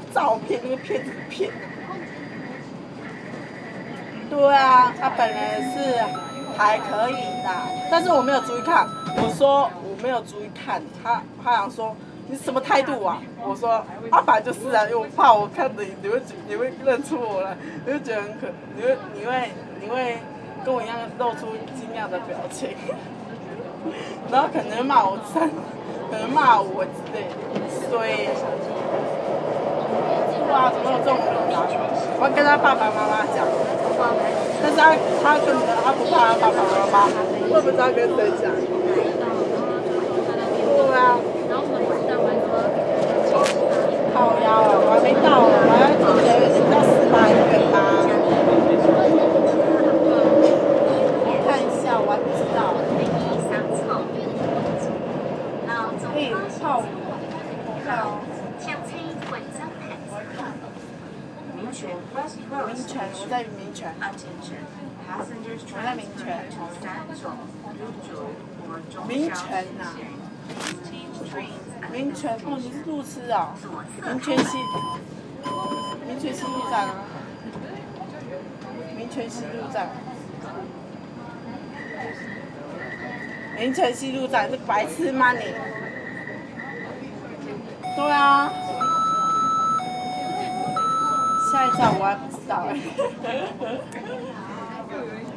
照片，那个骗子骗。对啊，他本人是还可以的，但是我没有注意看。我说我没有注意看，他想说你什么态度啊？我说本来就是啊，因为我怕我看着你会认出我来，你会觉得很你会跟我一样露出惊讶的表情，然后可能骂我可能骂我之类的，所以。哇，怎么有这种人啊？我要跟他爸爸妈妈讲，但是他不怕他爸爸妈妈，我也不知道跟谁讲。对啊。靠腰了，我还没到，我还坐捷运到400元吧。我看一下，我还不知道。可以泡我看哦。民权，我在民权。我在民权。民权呐。民权哦，你是路痴哦。民权西路站啊。民权西路站。民权西路站，这白痴吗你？对啊。下一站我还不知道哎。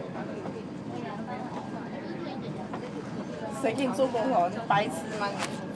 谁给你做功课？你白痴吗你？